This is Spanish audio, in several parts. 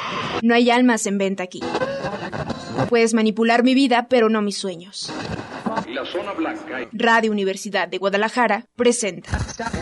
No hay almas en venta aquí. Puedes manipular mi vida, pero no mis sueños. La Zona Blanca. Radio Universidad de Guadalajara presenta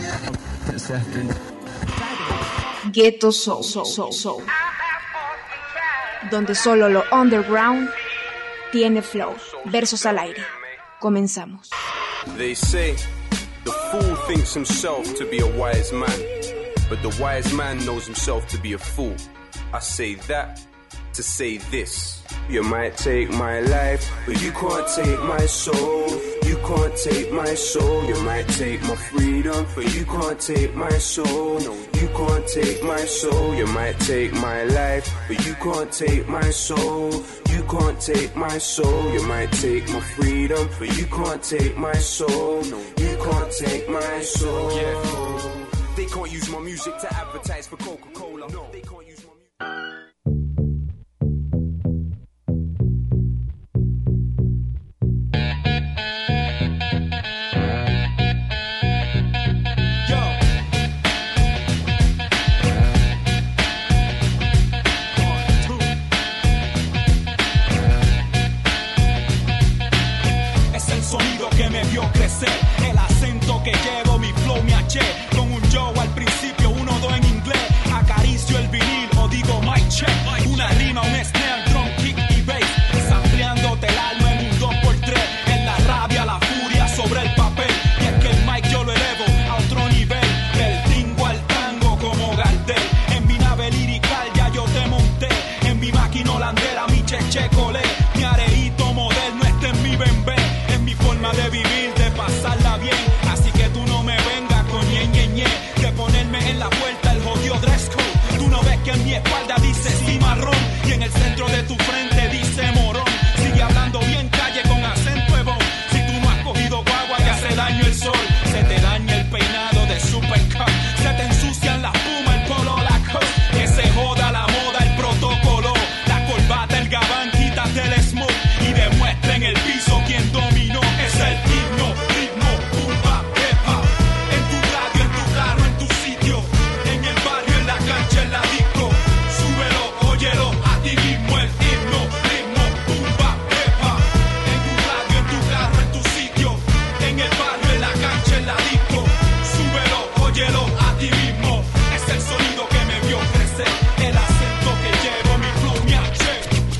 Ghetto Soul, donde solo lo underground tiene flow. Versos al aire. Comenzamos. They say the fool thinks himself to be a wise man, but the wise man knows himself to be a fool. I say that to say this. You might take my life, but you can't take my soul. You can't take my soul. You might take my freedom, but you can't take my soul. No, you can't take my soul. You might take my life, but you can't take my soul. You can't take my soul. You might take my freedom, but you can't take my soul. No, you can't take my soul. Yeah. They can't use my music to advertise for Coca-Cola. No, they can't use my music. El acento que llevo, mi flow me haché. Con un yo al principio, 1, 2 en inglés. Acaricio el vinil o digo mic check. Una rima, un snare, drum, kick y bass. Sampleándote el alma en un 2x3. En la rabia, la furia sobre el papel. Y es que el mic yo lo elevo a otro nivel. Del tingo al tango como Gardel. En mi nave lirical ya yo te monté. En mi máquina holandera, mi cheche colé. Mi areíto moderno, este es mi bembé. Es mi forma de vivir, de pasarla bien. Así que tú no me vengas con ñe, de ponerme en la puerta el jodido dress code. Tú no ves que en mi espalda dice cimarrón y en el centro de tu frente dice morón. Sigue hablando bien calle con acento ebón. Si tú no has cogido guagua que hace daño el sol, se te daña el peinado de Supercup. Se te ensucian las pumas, el polo, la coat. Que se joda la moda, el protocolo. La corbata, el gabán, quítate el smoke y demuestra en el piso quién dominó. Es el himno, ritmo, pumba, pepa. En tu radio, en tu carro, en tu sitio. En el barrio, en la cancha, en la disco. Súbelo, óyelo, a ti mismo el himno, ritmo, pumba, pepa. En tu radio, en tu carro, en tu sitio. En el barrio, en la cancha, en la disco. Súbelo, óyelo, a ti mismo. Es el sonido que me vio crecer. El acento que llevo, mi flow me hace.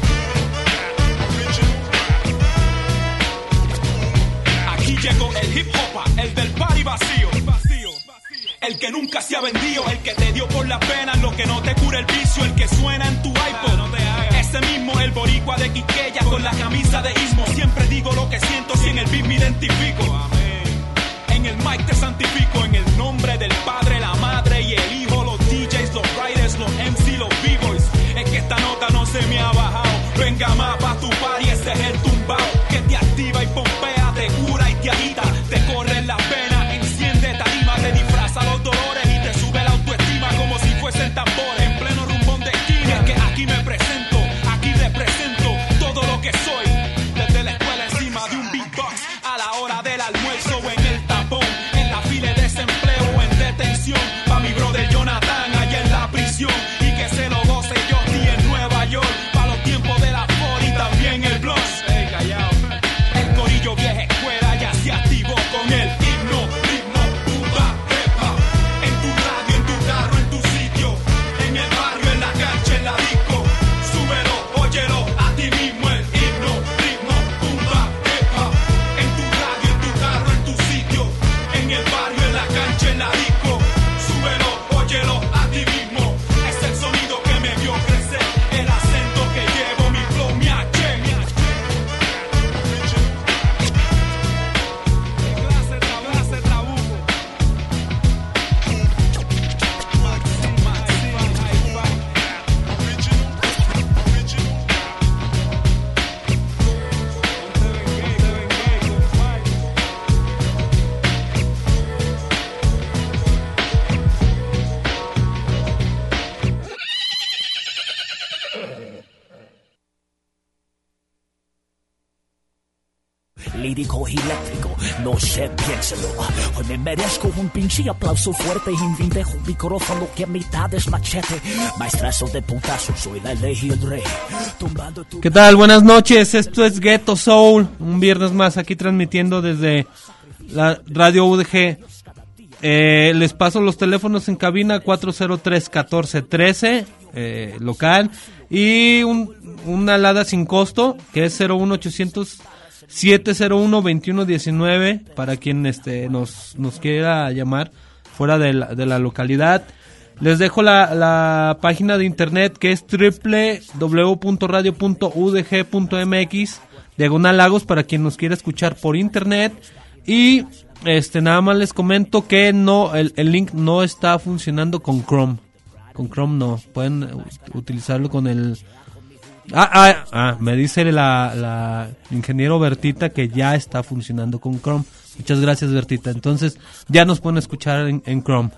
Aquí llegó el hip hop, el del party vacío. El que nunca se ha vendido, el que te dio por la pena lo que no te cura el vicio, el que suena en tu iPod. Ese mismo, el boricua de Quiqueya con la camisa de Ismo. Siempre digo lo que siento, si en el beat me identifico. En el mic te santifico, en el nombre del Padre, la Madre y el Hijo. Los DJs, los writers, los MC, los B-boys. Es que esta nota no se me ha bajado. Venga más pa' tu party, ese es el tumbao. Que te activa y pompea, te cura y te agita. Te corre la pena, enciende tarima. Te disfraza los dolores y te sube la autoestima como si fuesen tambores en pleno rumbón de esquina. Es que aquí me presento, aquí represento todo lo que soy. Desde la escuela encima de un beatbox, a la hora del almuerzo o en el tapón, en la fila de lírico y eléctrico, no sé, piénselo. Hoy me merezco un pinche aplauso fuerte y un dejo micrófono que a mitad es machete. Maestrazo de putazo, soy la ley y el rey. ¿Qué tal? Buenas noches, esto es Ghetto Soul, un viernes más aquí transmitiendo desde la radio UDG. Les paso los teléfonos en cabina 403-1413, local, y una alada sin costo que es 01800 701-2119 para quien nos quiera llamar fuera de la localidad. Les dejo la página de internet que es www.radio.udg.mx/Lagos para quien nos quiera escuchar por internet. Y nada más les comento que no el link no está funcionando con Chrome. Con Chrome no, pueden utilizarlo con el... me dice la ingeniero Bertita que ya está funcionando con Chrome. Muchas gracias, Bertita. Entonces ya nos pueden escuchar en Chrome.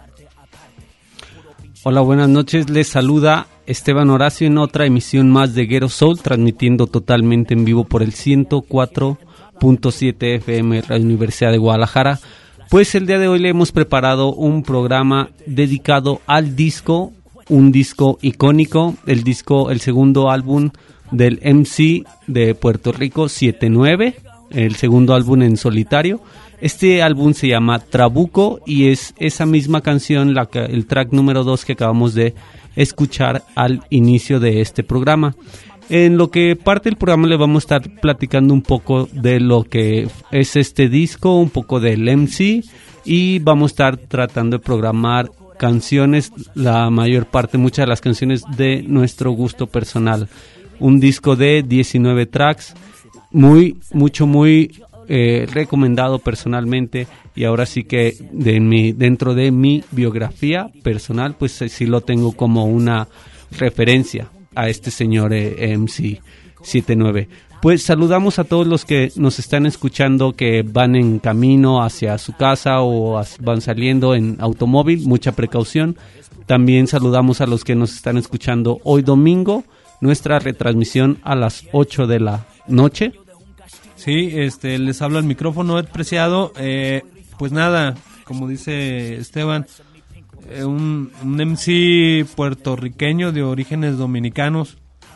Hola, buenas noches. Les saluda Esteban Horacio en otra emisión más de Ghetto Soul, transmitiendo totalmente en vivo por el 104.7 FM Radio Universidad de Guadalajara. Pues el día de hoy le hemos preparado un programa dedicado al disco, un disco icónico, el segundo álbum del MC de Puerto Rico, 79, el segundo álbum en solitario. Este álbum se llama Trabuco y es esa misma canción, el track número 2 que acabamos de escuchar al inicio de este programa. En lo que parte del programa le vamos a estar platicando un poco de lo que es este disco, un poco del MC, y vamos a estar tratando de programar canciones, la mayor parte, muchas de las canciones de nuestro gusto personal. Un disco de 19 tracks, muy recomendado personalmente, y ahora sí que dentro de mi biografía personal, pues sí lo tengo como una referencia a este señor MC 79. Pues saludamos a todos los que nos están escuchando, que van en camino hacia su casa o van saliendo en automóvil, mucha precaución. También saludamos a los que nos están escuchando hoy domingo, nuestra retransmisión a las 8 de la noche. Sí, les hablo al micrófono, Ed Preciado. Pues nada, como dice Esteban, un MC puertorriqueño de orígenes dominicanos.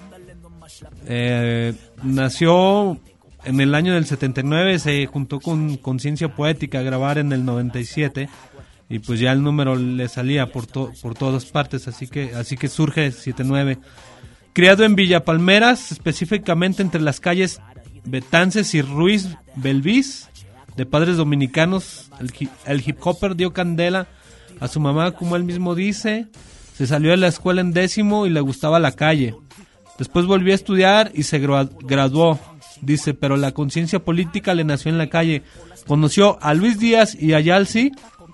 Nació en el año del 79, se juntó con Conciencia Poética a grabar en el 97 y pues ya el número le salía por todas partes, así que surge 79. Criado en Villa Palmeras, específicamente entre las calles Betances y Ruiz Belvis, de padres dominicanos, el hip hopper dio candela a su mamá, como él mismo dice. Se salió de la escuela en 10º y le gustaba la calle. Después volvió a estudiar y se graduó, dice, pero la conciencia política le nació en la calle. Conoció a Luis Díaz y a Yalsi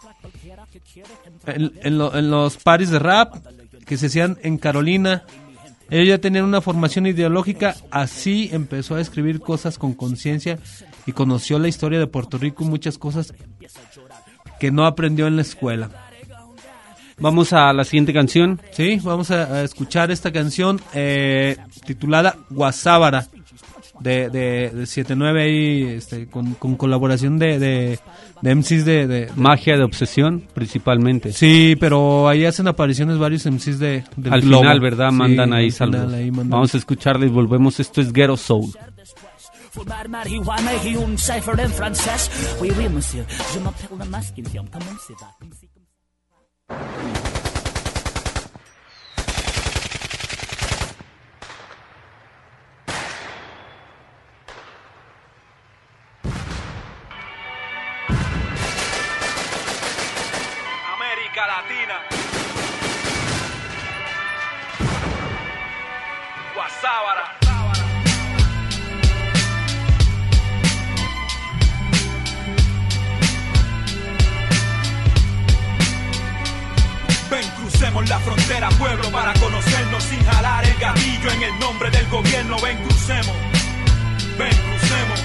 en los parties de rap que se hacían en Carolina. Ellos ya tenían una formación ideológica, así empezó a escribir cosas con conciencia y conoció la historia de Puerto Rico y muchas cosas que no aprendió en la escuela. Vamos a la siguiente canción. Sí, vamos a escuchar esta canción titulada Guasábara de 79 ahí, con colaboración de MCs de Magia de Obsesión, principalmente. Sí, pero ahí hacen apariciones varios MCs del al Globo. final, ¿verdad? Mandan sí, ahí saludos. Vamos a escucharle y volvemos. Esto es Ghetto Soul. Fumar marihuana y un cipher en francés. Oui, oui, monsieur, je m'appelle la masculine. Comment c'est ça? América Latina. Guasábara. Ven, crucemos la frontera, pueblo, para conocernos sin jalar el gatillo en el nombre del gobierno. Ven, crucemos. Ven, crucemos.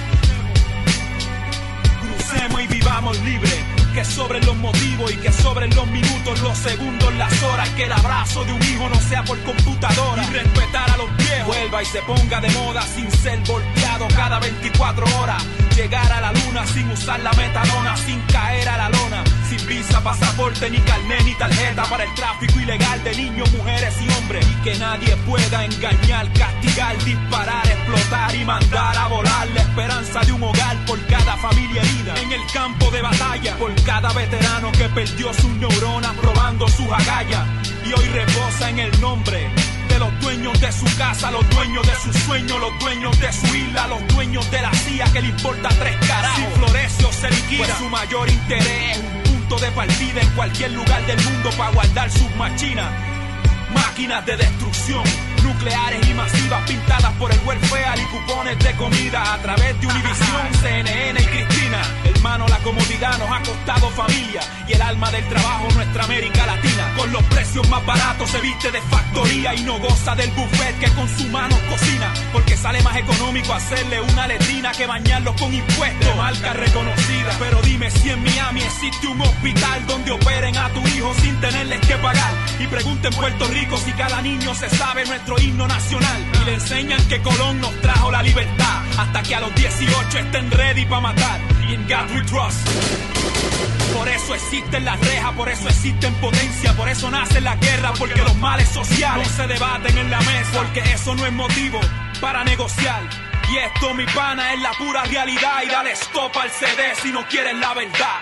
Crucemos y vivamos libres. Que sobren los motivos y que sobren los minutos, los segundos, las horas. Que el abrazo de un hijo no sea por computadora. Y respetar a los viejos. Vuelva vuelva y se ponga de moda sin ser volteado cada 24 horas. Llegar a la luna sin usar la metadona, sin caer a la lona, sin visa, pasaporte, ni carnet, ni tarjeta para el tráfico ilegal de niños, mujeres y hombres. Y que nadie pueda engañar, castigar, disparar, explotar y mandar a volar la esperanza de un hogar por cada familia herida en el campo de batalla, por cada veterano que perdió sus neuronas probando sus agallas y hoy reposa en el nombre de los dueños de su casa, los dueños de sus sueños, los dueños de su isla, los dueños de la CIA que le importa 3 carajos. Si florece o se liquida, pues su mayor interés es un punto de partida en cualquier lugar del mundo para guardar sus machinas. Máquinas de destrucción, nucleares y masivas pintadas por el welfare y cupones de comida a través de Univisión, CNN y Cristina. Hermano, la comodidad nos ha costado familia y el alma del trabajo nuestra América Latina. Con los precios más baratos se viste de factoría y no goza del buffet que con su mano cocina, porque sale más económico hacerle una letrina que bañarlos con impuestos de marca reconocida. Pero dime si en Miami existe un hospital donde operen a tu hijo sin tenerles que pagar, y pregunta en Puerto Rico si cada niño se sabe nuestro himno nacional y le enseñan que Colón nos trajo la libertad hasta que a los 18 estén ready para matar. Y en God we trust. Por eso existen las rejas, por eso existen potencia, por eso nace la guerra, porque los males sociales no se debaten en la mesa, porque eso no es motivo para negociar. Y esto, mi pana, es la pura realidad. Y dale stop al CD si no quieres la verdad.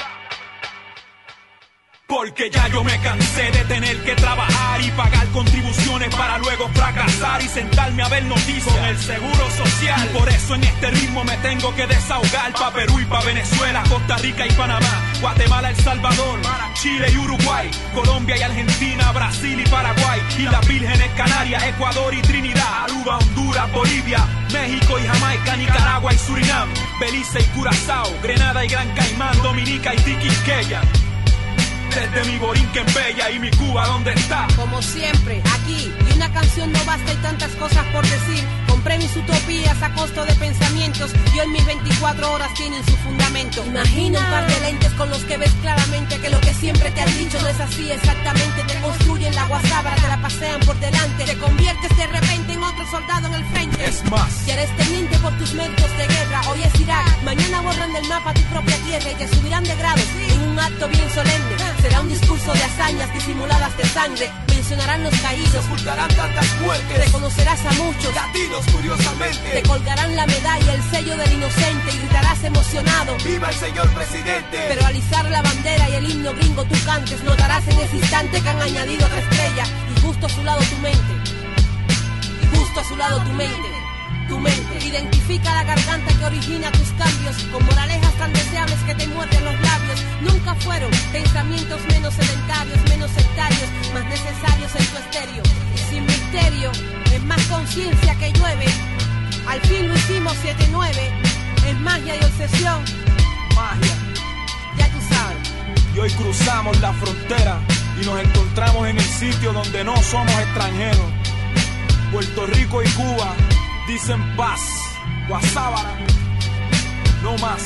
Porque ya yo me cansé de tener que trabajar y pagar contribuciones para luego fracasar y sentarme a ver noticias con el seguro social. Y por eso en este ritmo me tengo que desahogar pa' Perú y pa' Venezuela, Costa Rica y Panamá, Guatemala, El Salvador, Chile y Uruguay, Colombia y Argentina, Brasil y Paraguay, Islas Vírgenes, Canarias, Ecuador y Trinidad, Aruba, Honduras, Bolivia, México y Jamaica, Nicaragua y Surinam, Belice y Curazao, Grenada y Gran Caimán, Dominica y Tiquisqueya. Desde mi Borinquen bella y mi Cuba, ¿dónde está? Como siempre, aquí, y una canción no basta y tantas cosas por decir. Compré mis utopías a costo de pensamientos y hoy mis 24 horas tienen su fundamento. Imagina un par de lentes con los que ves claramente que lo que siempre te han dicho no es así exactamente. Te construyen la guasábara, te la pasean por delante, te conviertes de repente en otro soldado en el frente. Es más, ya eres teniente por tus méritos de guerra. Hoy es Irak, mañana borran del mapa tu propia tierra y te subirán de grado en un acto bien solemne. Será un discurso de hazañas disimuladas de sangre. Mencionarán los caídos, ocultarán tantas muertes. Reconocerás a muchos latinos curiosamente. Te colgarán la medalla, el sello del inocente y gritarás emocionado: ¡viva el señor presidente! Pero al izar la bandera y el himno gringo tú cantes, notarás en ese instante que han añadido otra estrella y justo a su lado tu mente. Y justo a su lado tu mente. Tu mente identifica la garganta que origina tus cambios, con moralejas tan deseables que te muerden los labios. Nunca fueron pensamientos menos sedentarios, menos sectarios, más necesarios en tu estéreo. Y sin misterio, en más conciencia que llueve. Al fin lo hicimos 7-9, es magia y obsesión. Magia. Ya tú sabes. Y hoy cruzamos la frontera y nos encontramos en el sitio donde no somos extranjeros. Puerto Rico y Cuba dicen paz, guasábara, no más.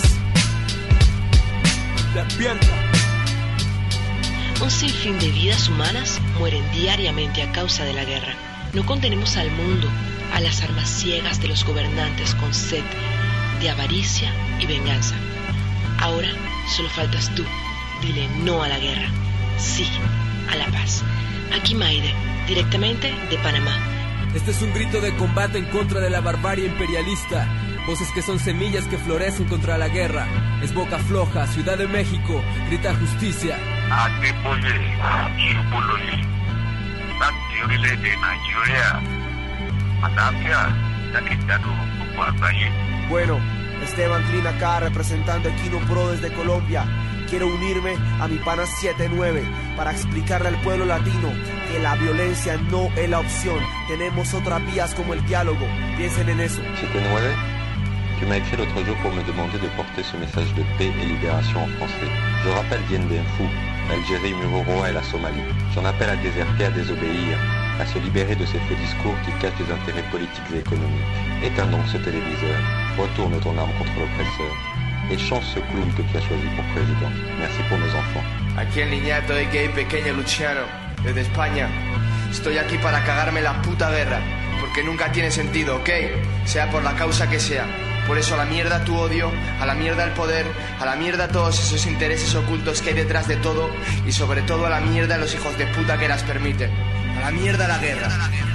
Despierta. Un sinfín de vidas humanas mueren diariamente a causa de la guerra. No condenemos al mundo a las armas ciegas de los gobernantes con sed de avaricia y venganza. Ahora solo faltas tú. Dile no a la guerra, sí a la paz. Aquí Maide, directamente de Panamá. Este es un grito de combate en contra de la barbarie imperialista. Voces que son semillas que florecen contra la guerra. Es Boca Floja, Ciudad de México, grita justicia. Bueno, Esteban Clean acá representando Equino Pro desde Colombia. Quiero unirme a mi pana 7-9 para explicarle al pueblo latino que la violencia no es la opción. Tenemos otras vías como el diálogo. Piensen en eso. 7-9, tu m'as écrit l'autre jour pour me demander de porter ce message de paix et libération en français. Je rappelle Dien Bien Phu, l'Algérie, Mururoa et la Somalie. J'en appelle à déserter, à désobéir, à se libérer de ces faux discours qui cachent des intérêts politiques et économiques. Éteins donc ce téléviseur, retourne ton arme contre l'oppresseur. Et change ce clown que tu as choisi pour président. Merci pour nos enfants. Aquí en Liñato, a.k.a. Pequeño Luciano, desde España. Estoy aquí para cagarme la puta guerra, porque nunca tiene sentido, ¿ok? Sea por la causa que sea. Por eso a la mierda tu odio, a la mierda el poder, a la mierda todos esos intereses ocultos que hay detrás de todo y sobre todo a la mierda los hijos de puta que las permiten. A la mierda la guerra.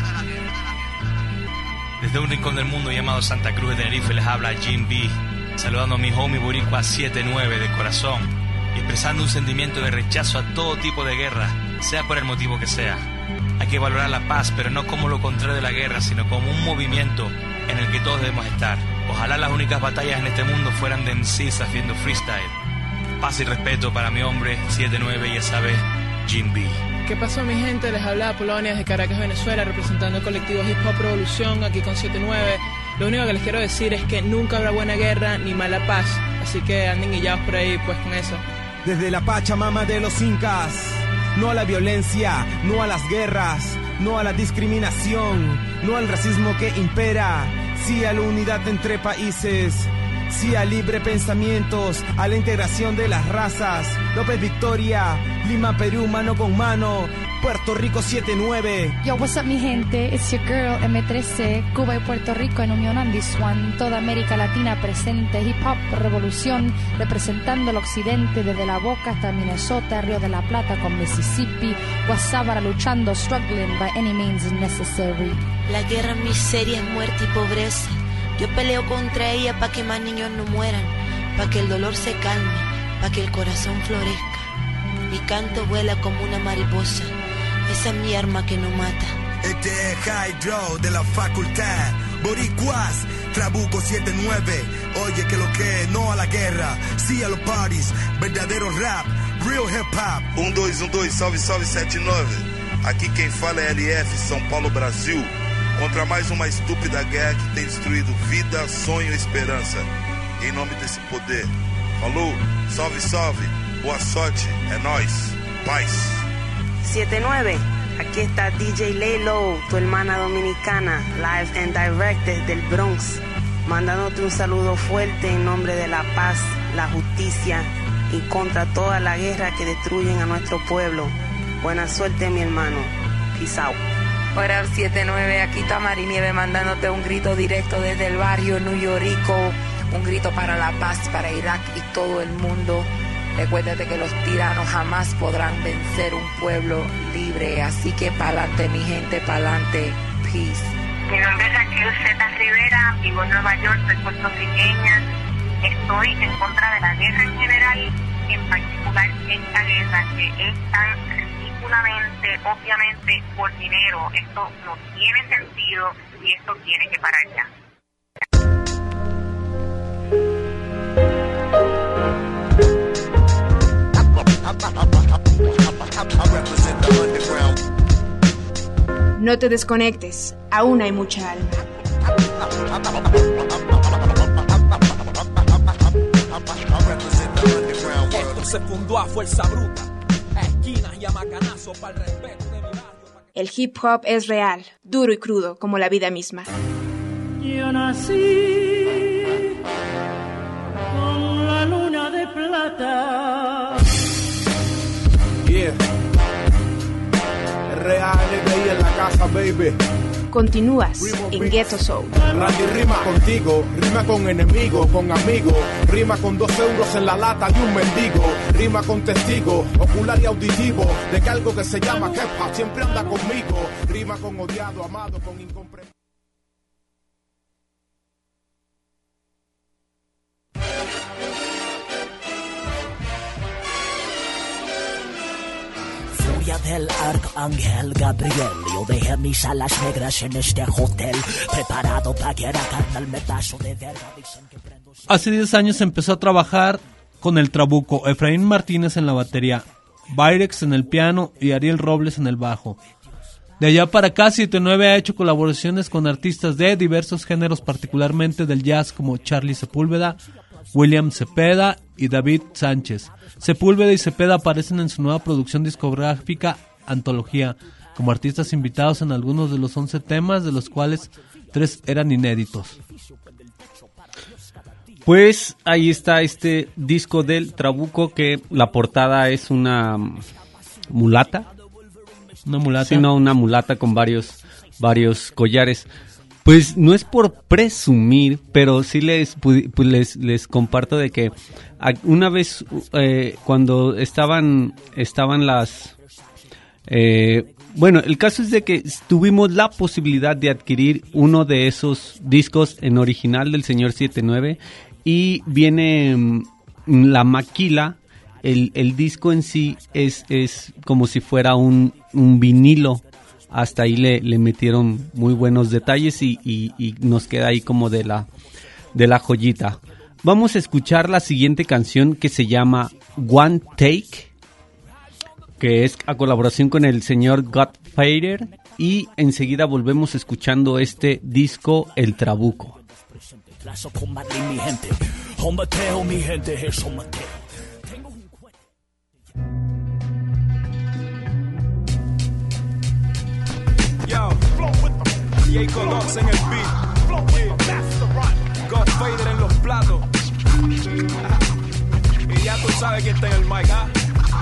Desde un rincón del mundo llamado Santa Cruz de Tenerife les habla Jim B, saludando a mi homie boricua 79 de corazón y expresando un sentimiento de rechazo a todo tipo de guerra, sea por el motivo que sea. Hay que valorar la paz, pero no como lo contrario de la guerra, sino como un movimiento en el que todos debemos estar. Ojalá las únicas batallas en este mundo fueran de MCs haciendo freestyle. Paz y respeto para mi hombre 79, ya sabes, Jim B. ¿Qué pasó, mi gente? Les habla Polonia desde Caracas, Venezuela, representando el colectivo Hip Hop Revolución, aquí con 79. Lo único que les quiero decir es que nunca habrá buena guerra ni mala paz, así que anden guillados por ahí, pues, con eso. Desde la Pachamama de los incas, no a la violencia, no a las guerras, no a la discriminación, no al racismo que impera, sí a la unidad entre países, sí a libre pensamientos, a la integración de las razas. López Victoria, Lima, Perú, mano con mano, Puerto Rico 79. Yo, what's up mi gente, it's your girl M13, Cuba y Puerto Rico en unión and this one, toda América Latina presente, Hip Hop Revolución, representando el occidente desde La Boca hasta Minnesota, Río de la Plata con Mississippi, Guasábara luchando, struggling by any means necessary. La guerra, miseria, muerte y pobreza. Yo peleo contra ella para que más niños no mueran, para que el dolor se calme, para que el corazón florezca. Mi canto vuela como una mariposa, esa es mi arma que no mata. Este es Hydro de la facultad, Boricuas, Trabuco 79. Oye que lo que no a la guerra, sí a los parties, verdadero rap, real hip hop. 1212, salve, salve 79. Aqui quem fala é LF, São Paulo, Brasil. Contra mais uma estúpida guerra que tem destruído vida, sonho e esperança. Em nome desse poder. Falou, salve, salve, boa sorte, é nóis, paz. 79, aquí está DJ Laylo, tu hermana dominicana, live and direct desde el Bronx, mandándote un saludo fuerte en nombre de la paz, la justicia y contra toda la guerra que destruyen a nuestro pueblo. Buena suerte, mi hermano. Peace out. Hola 79, aquí está Marinieve mandándote un grito directo desde el barrio New Yorico, un grito para la paz, para Irak y todo el mundo. Recuérdate que los tiranos jamás podrán vencer un pueblo libre, así que pa'lante mi gente, pa'lante, peace. Mi nombre es Raquel Z. Rivera, vivo en Nueva York, soy puertorriqueña, estoy en contra de la guerra en general, en particular esta guerra que es tan obviamente por dinero. Esto no tiene sentido y esto tiene que parar ya. No te desconectes, aún hay mucha alma. Esto se fundó a fuerza bruta. Y a macanazo para el respeto de mi barrio. El hip hop es real, duro y crudo, como la vida misma. Yo nací con la luna de plata. Yeah. RANBI en la casa, baby. Continúas en Ghetto Soul. Randy rima contigo, rima con enemigo, con amigo, rima con 2 euros en la lata de un mendigo, rima con testigo, ocular y auditivo, de que algo que se llama hip hop siempre anda conmigo, rima con odiado, amado, con incomprendido. Del Arcángel Gabriel, yo dejé mis alas negras en este hotel, preparado para que era carnal metazo de verga. Hace 10 años empezó a trabajar con el Trabuco, Efraín Martínez en la batería, Byrex en el piano y Ariel Robles en el bajo. De allá para acá, 79 ha hecho colaboraciones con artistas de diversos géneros, particularmente del jazz como Charlie Sepúlveda, William Cepeda y David Sánchez. Sepúlveda y Cepeda aparecen en su nueva producción discográfica Antología, como artistas invitados en algunos de los 11 temas, de los cuales 3 eran inéditos. Pues ahí está este disco del Trabuco, que la portada es una mulata. Una mulata. Sí, no, una mulata con varios collares. Pues no es por presumir, pero sí les comparto de que una vez cuando estaban las... bueno, el caso es de que tuvimos la posibilidad de adquirir uno de esos discos en original del señor 79 y viene la maquila, el disco en sí es como si fuera un vinilo. Hasta ahí le metieron muy buenos detalles y nos queda ahí como de la joyita. Vamos a escuchar la siguiente canción que se llama One Take, que es a colaboración con el señor Godfather, y enseguida volvemos escuchando este disco, El Trabuco. Yo, Jacob Dox en el beat, Godfather en los platos, y ya tú sabes quién está en el mic, ¿ah?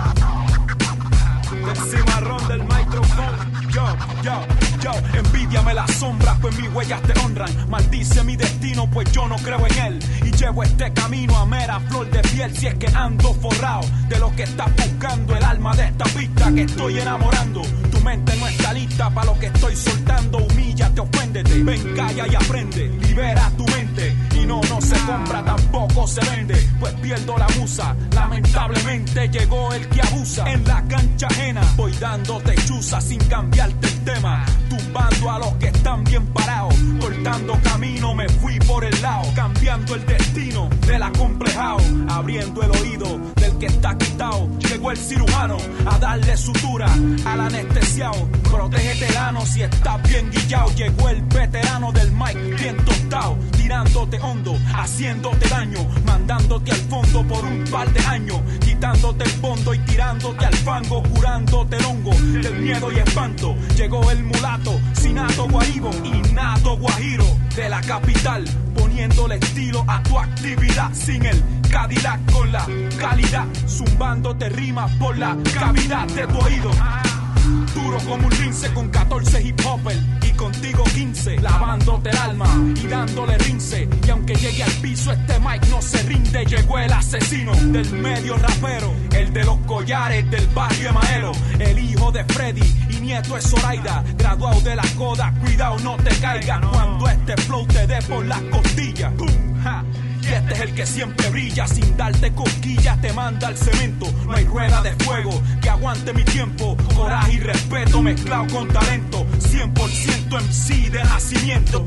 El cimarrón del micrófono. Yo, envidiame la sombra, pues mis huellas te honran. Maldice mi destino, pues yo no creo en él. Y llevo este camino a mera flor de piel. Si es que ando forrado de lo que estás buscando, el alma de esta pista que estoy enamorando. Tu mente no está lista para lo que estoy soltando. Humíllate, oféndete, ven, calla y aprende. Libera tu mente, y no se compra, tampoco se vende. Pues pierdo la musa, lamentablemente llegó el que abusa. En la cancha ajena voy dándote chuza sin cambiarte el tema, tumbando a los que están bien parados. Cortando camino me fui por el lado, cambiando el destino del acomplejado, abriendo el oído del que está quitado. Llegó el cirujano a darle sutura al anestesiado. Protégete el ano si estás bien guillao. Llegó el veterano del mic bien tostado, tirándote hondo, haciéndote daño, mandándote al fondo por un par de años, quitándote el fondo y tirándote al fango, curándote el hongo del miedo y espanto. Llegó el mulato, Sinato Guaribo y Nato Guajiro de la capital, poniéndole estilo a tu actividad. Sin el Cadillac con la calidad, zumbándote rimas por la cavidad de tu oído. Duro como un lince con 14 hip hopper y contigo 15, lavándote el alma y dándole rince. Y aunque llegue al piso este mic no se rinde. Llegó el asesino del medio rapero, el de los collares del barrio Emaelo, el hijo de Freddy y nieto es Zoraida, graduado de la coda, cuidado no te caigas cuando este flow te dé por las costillas. ¡Pum! ¡Ja! Y este es el que siempre brilla, sin darte cosquillas te manda al cemento. No hay rueda de fuego que aguante mi tiempo. Coraje y respeto mezclado con talento, 100% MC de nacimiento.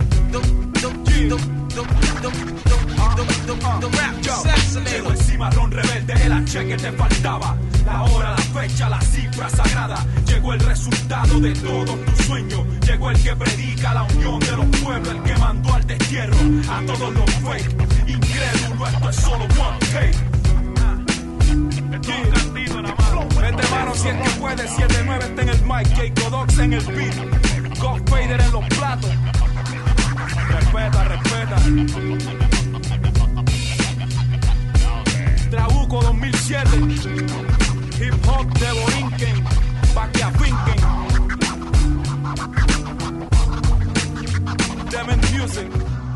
Llegó el cimarrón rebelde, el H que te faltaba. La hora, la fecha, la cifra sagrada. Llegó el resultado de todos tus sueños. Llegó el que predica la unión de los pueblos, el que mandó al destierro a todos los fake. Incrédulo, esto es solo one take. Vete mano si es que puede, 7-9 está en el mic, Jacob Dox en el beat, Godfather en los platos. Respeta. Trabuco 2007, hip hop de Borinquen, pa' que afinquen. Dement Music.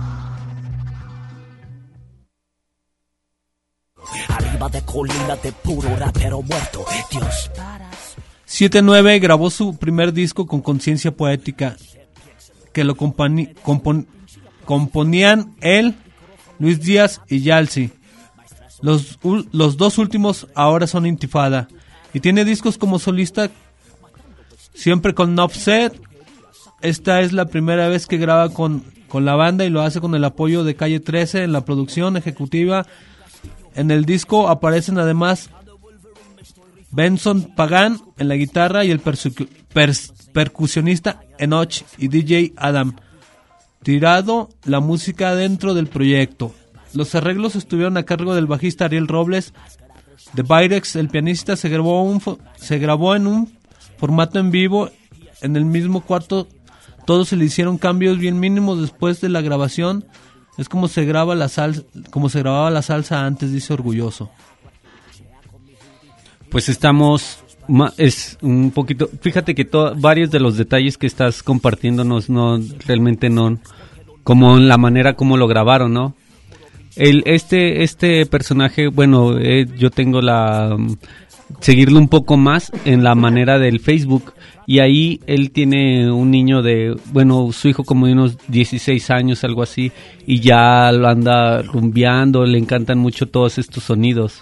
Arriba de colina de puro rapero muerto. Dios. 7-9 grabó su primer disco con Conciencia Poética, que lo componían él, Luis Díaz y Yalsi. Los dos últimos ahora son Intifada. Y tiene discos como solista siempre con Offset. Esta es la primera vez que graba con la banda y lo hace con el apoyo de Calle 13 en la producción ejecutiva. En el disco aparecen además Benson Pagan en la guitarra y el percusionista Enoch y DJ Adam. Tirado la música dentro del proyecto. Los arreglos estuvieron a cargo del bajista Ariel Robles. De Byrex, el pianista, se grabó en un formato en vivo en el mismo cuarto. Todos se le hicieron cambios bien mínimos después de la grabación. Es como se grababa la salsa antes, dice Orgulloso. Pues es un poquito, fíjate que varios de los detalles que estás compartiéndonos realmente no como en la manera como lo grabaron, ¿no? Este personaje, bueno, yo tengo seguirlo un poco más en la manera del Facebook, y ahí él tiene un niño su hijo como de unos 16 años, algo así, y ya lo anda rumbeando, le encantan mucho todos estos sonidos.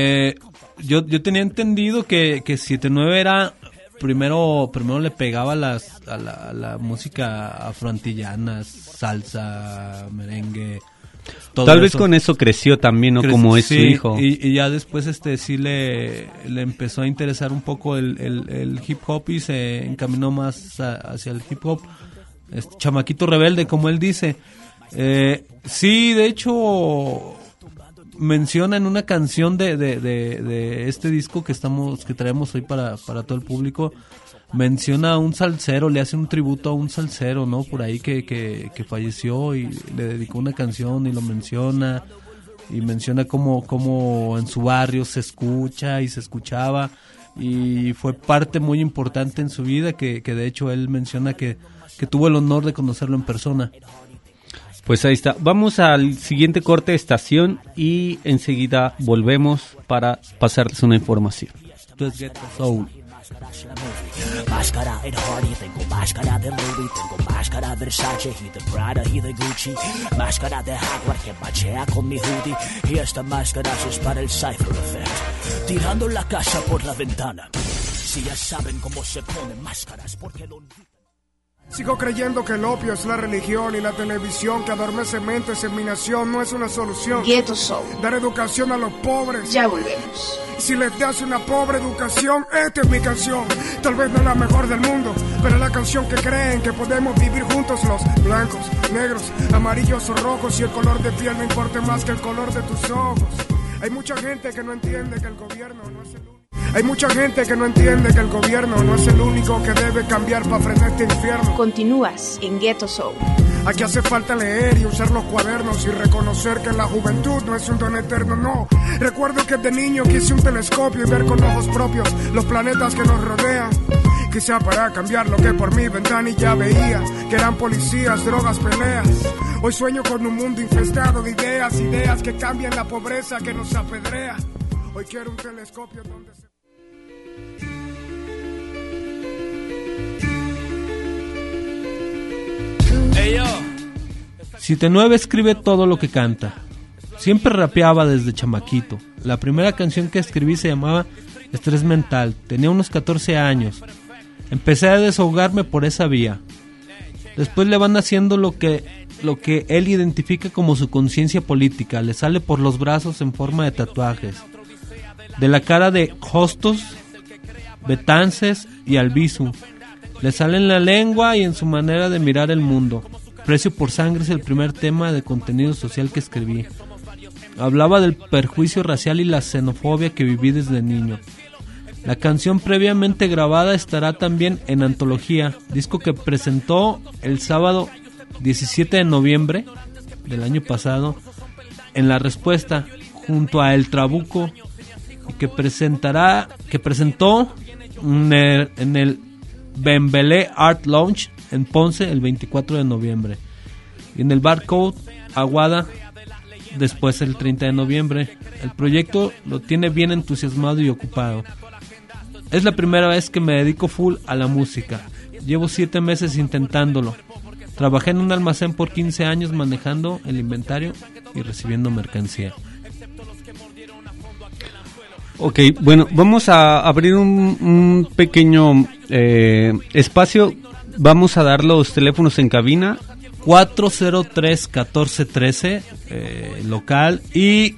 Yo tenía entendido que 7-9 era primero le pegaba a la música afroantillana, salsa, merengue. Tal vez con eso creció también, ¿no? Como es su hijo. Y ya después sí le empezó a interesar un poco el hip hop y se encaminó más hacia el hip hop. Chamaquito rebelde, como él dice. Sí, de hecho menciona en una canción de este disco que traemos hoy para todo el público, menciona a un salsero, le hace un tributo a un salsero, ¿no? Por ahí que falleció, y le dedicó una canción y lo menciona, y menciona cómo en su barrio se escucha y se escuchaba, y fue parte muy importante en su vida, que de hecho él menciona que tuvo el honor de conocerlo en persona. Pues ahí está. Vamos al siguiente corte de estación y enseguida volvemos para pasarles una información. Entonces, Ghetto Soul. Máscara en Hardy, tengo máscara de Louis, tengo máscara Versace y de Prada y de Gucci, máscara de Jaguar que machea con mi hoodie, y esta máscara es para el Cypher Effect, tirando la casa por la ventana. Si ya saben cómo se ponen máscaras, porque lo olvidan. Sigo creyendo que el opio es la religión y la televisión que adormece mentes en mi nación no es una solución. Ghetto Soul. Dar educación a los pobres. Ya volvemos. Si les das una pobre educación, esta es mi canción. Tal vez no es la mejor del mundo, pero es la canción que creen que podemos vivir juntos los blancos, negros, amarillos o rojos, y el color de piel no importa más que el color de tus ojos. Hay mucha gente que no entiende que el gobierno no es el único. Hay mucha gente que no entiende que el gobierno no es el único que debe cambiar para frenar este infierno. Continúas en Ghetto Soul. Aquí hace falta leer y usar los cuadernos y reconocer que la juventud no es un don eterno, no. Recuerdo que de niño quise un telescopio y ver con ojos propios los planetas que nos rodean. Quizá para cambiar lo que por mi ventanilla veía, que eran policías, drogas, peleas. Hoy sueño con un mundo infestado de ideas que cambian la pobreza que nos apedrea. Hoy quiero un telescopio donde se... 7-9 escribe todo lo que canta. Siempre rapeaba desde chamaquito. La primera canción que escribí se llamaba Estrés Mental. Tenía unos 14 años. Empecé a desahogarme por esa vía. Después le van haciendo lo que él identifica como su conciencia política. Le sale por los brazos en forma de tatuajes. De la cara de Hostos, Betances y Albizu. Le sale en la lengua y en su manera de mirar el mundo. Precio por sangre es el primer tema de contenido social que escribí. Hablaba del perjuicio racial y la xenofobia que viví desde niño. La canción previamente grabada estará también en Antología, disco que presentó el sábado 17 de noviembre del año pasado en La Respuesta junto a El Trabuco, y que presentó en el Bembelé Art Lounge en Ponce el 24 de noviembre y en el Barcode Aguada después el 30 de noviembre. El proyecto lo tiene bien entusiasmado y ocupado. Es la primera vez que me dedico full a la música. Llevo 7 meses intentándolo. Trabajé en un almacén por 15 años manejando el inventario y recibiendo mercancía. Ok, bueno, vamos a abrir un pequeño espacio. Vamos a dar los teléfonos en cabina. 403-1413 local y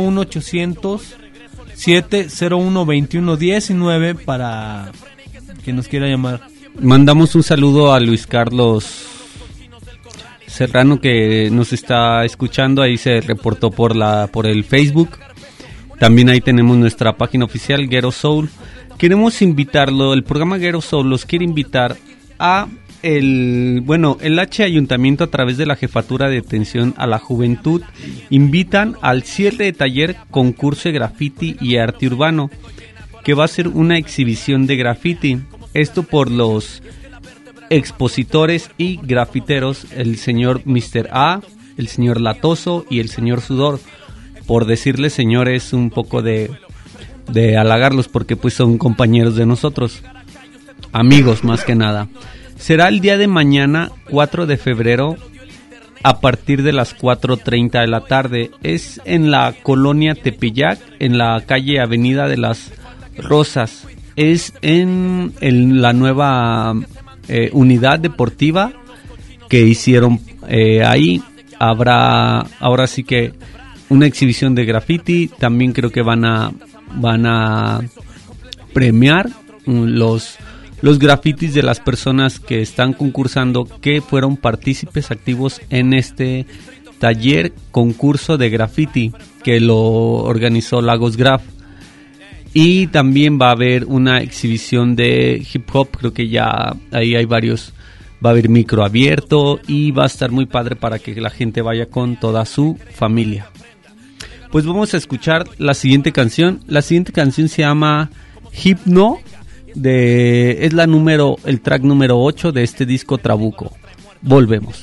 01800-701-2119 para quien nos quiera llamar. Mandamos un saludo a Luis Carlos Serrano que nos está escuchando. Ahí se reportó por el Facebook. También ahí tenemos nuestra página oficial, Ghetto Soul. Queremos invitarlo, el programa Ghetto Soul los quiere invitar a el H Ayuntamiento, a través de la Jefatura de Atención a la Juventud, invitan al cierre de taller concurso de graffiti y arte urbano, que va a ser una exhibición de graffiti. Esto por los expositores y grafiteros, el señor Mr. A, el señor Latoso y el señor Sudor. Por decirles señores, un poco de halagarlos, porque pues son compañeros de nosotros, amigos más que nada. Será el día de mañana, 4 de febrero, a partir de las 4:30 de la tarde. Es en la colonia Tepeyac, en la calle Avenida de las Rosas. Es en la nueva unidad deportiva que hicieron ahí. Habrá ahora sí que una exhibición de graffiti. También creo que van a premiar los grafitis de las personas que están concursando, que fueron partícipes activos en este taller concurso de graffiti que lo organizó Lagos Graf. Y también va a haber una exhibición de hip hop, creo que ya ahí hay varios. Va a haber micro abierto y va a estar muy padre para que la gente vaya con toda su familia. Pues vamos a escuchar la siguiente canción. La siguiente canción se llama Hipno, es el track número 8 de este disco Trabuco. Volvemos.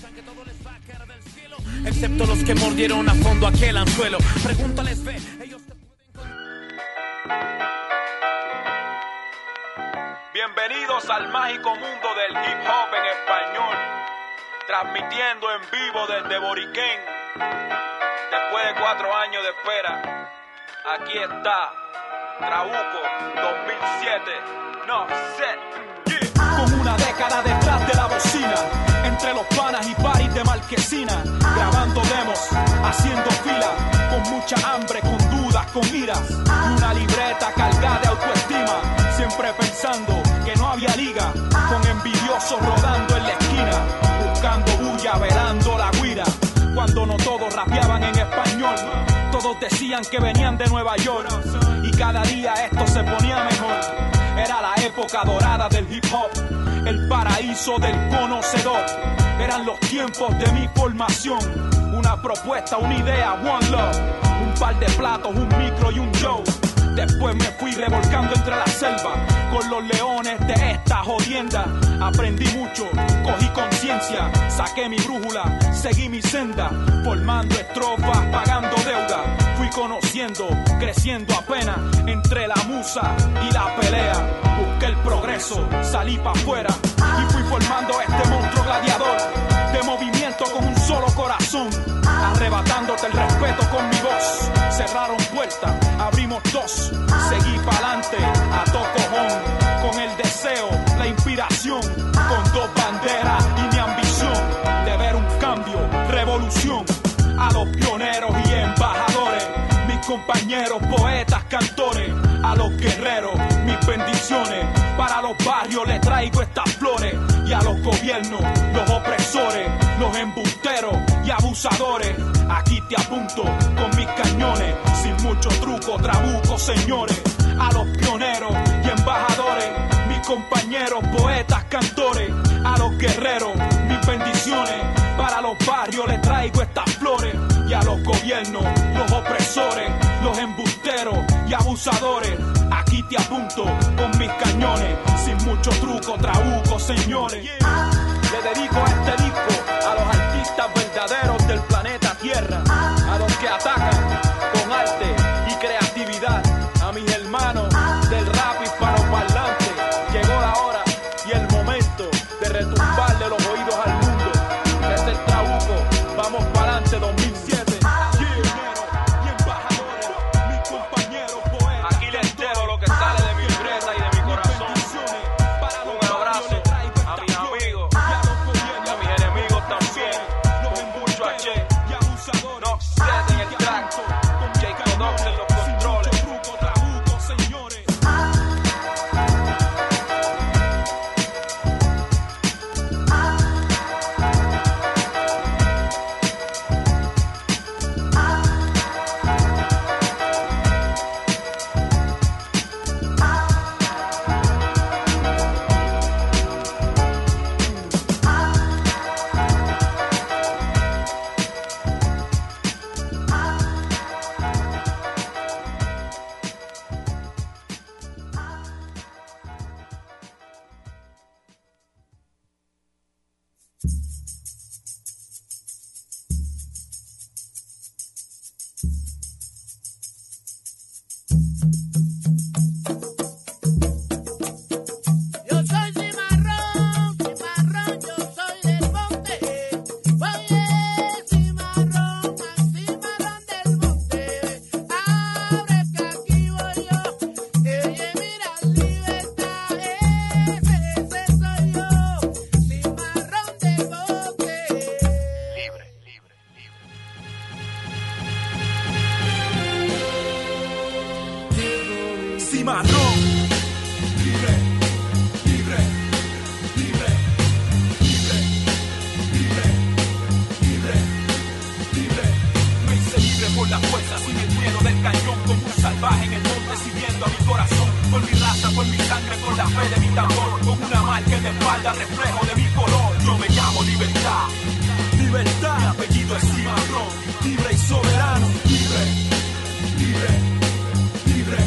Excepto los que mordieron a fondo aquel anzuelo. Pregúntales, ve, ellos te pueden... Bienvenidos al mágico mundo del hip hop en español, transmitiendo en vivo desde Boriquén. Después de 4 años de espera, aquí está Trabuco 2007, no sé. Yeah. Con una década detrás de la bocina, entre los panas y paris de Marquesina, grabando demos, haciendo fila, con mucha hambre, con dudas, con iras, una libreta cargada de autoestima, siempre pensando que no había liga, con envidiosos rodando en la esquina, buscando bulla, velando la guira, cuando no todos rapeaban en español, todos decían que venían de Nueva York, y cada día esto se ponía mejor. Era la época dorada del hip hop, el paraíso del conocedor. Eran los tiempos de mi formación, una propuesta, una idea, one love, un par de platos, un micro y un show. Después me fui revolcando entre la selva, con los leones de esta jodienda. Aprendí mucho, cogí conciencia, saqué mi brújula, seguí mi senda, formando estrofas, pagando deuda. Fui conociendo, creciendo apenas, entre la musa y la pelea. Busqué el progreso, salí pa' afuera y fui formando este monstruo gladiador, de movimiento con un solo corazón, arrebatándote el respeto con mi voz. Cerraron puertas, abrimos dos, seguí pa'lante a tocojón, con el deseo, la inspiración, con 2 banderas y mi ambición de ver un cambio, revolución. A los pioneros y embajadores, mis compañeros, poetas, cantores, a los guerreros, mis bendiciones. Para los barrios les traigo estas flores, y a los gobiernos, los opresores, los embusteros y abusadores. Aquí te apunto con mis cañones, sin mucho truco, Trabuco, señores. A los pioneros y embajadores, mis compañeros, poetas, cantores, a los guerreros, mis bendiciones. Para los barrios les traigo estas flores, y a los gobiernos, los opresores, los embusteros y abusadores. Aquí te apunto con mis cañones, sin mucho truco, Trabuco, señores. Le dedico este disco a los artistas verdaderos del planeta Tierra, a los que atacan con arte y creatividad, a mis hermanos del rap hispanoparlante. Llegó la hora y el momento de retumbarle los oídos al mundo. Desde el Trabuco, vamos para adelante 2007. Aquí les entero lo que sale de mi libreta y de mi corazón. Un abrazo a mis amigos y a mi con la fe de mi tambor, con una marca en la espalda, reflejo de mi color. Yo me llamo Libertad, Libertad, mi apellido es Cimarrón, libre y soberano, libre, libre, libre,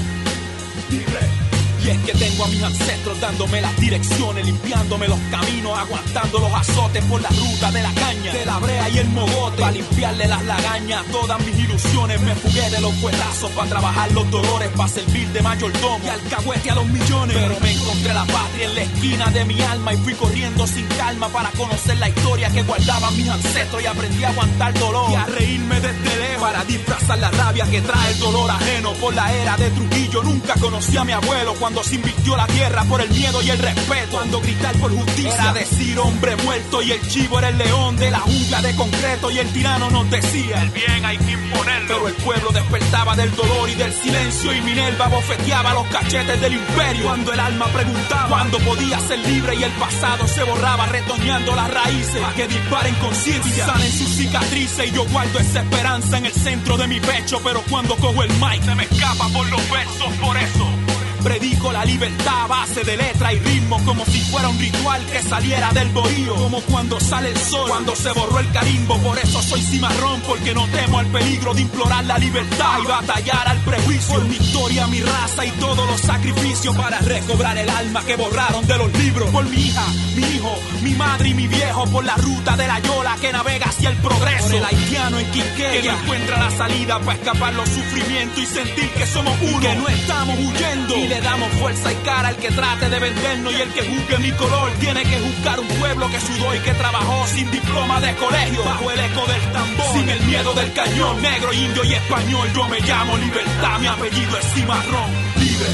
libre. Y es que tengo a mis ancestros dándome las direcciones, limpiándome los caminos, aguantando los azotes por la ruta de la caña, de la brea y el mogote, para limpiarle las lagañas a todas mis ilusiones. Me fugué de los fuetazos para trabajar los dolores, para servir de mayordomo y alcahuete a los millones. Pero me encontré la patria en la esquina de mi alma y fui corriendo sin calma para conocer la historia que guardaban mis ancestros, y aprendí a aguantar dolor y a reírme desde lejos para disfrazar la rabia que trae el dolor ajeno. Por la era de Trujillo nunca conocí a mi abuelo, cuando se invirtió la tierra por el miedo y el respeto, cuando gritar por justicia era decir hombre muerto, y el chivo era el león de la jungla de concreto, y el tirano nos decía el bien hay que imponerlo. Pero el pueblo despertaba del dolor y del silencio, y Minerva bofeteaba los cachetes del imperio cuando el alma preguntaba cuándo podía ser libre, y el pasado se borraba retoñando las raíces a que disparen conciencia, sanen sus cicatrices. Y yo guardo esa esperanza en el centro de mi pecho, pero cuando cojo el mic se me escapa por los versos. Por eso predico la libertad a base de letra y ritmo, como si fuera un ritual que saliera del bohío, como cuando sale el sol, cuando se borró el carimbo. Por eso soy cimarrón, porque no temo al peligro de implorar la libertad y batallar al prejuicio. Por mi historia, mi raza y todos los sacrificios para recobrar el alma que borraron de los libros. Por mi hija, mi hijo, mi madre y mi viejo, por la ruta de la yola que navega hacia el progreso. Por el haitiano en Quisqueya, que no encuentra la salida para escapar los sufrimientos y sentir que somos uno, que no estamos huyendo. Y le damos fuerza y cara al que trate de vendernos, y el que juzgue mi color tiene que juzgar un pueblo que sudó y que trabajó sin diploma de colegio, bajo el eco del tambor, sin el miedo del cañón. Negro, indio y español, yo me llamo Libertad, mi apellido es Cimarrón. Libre,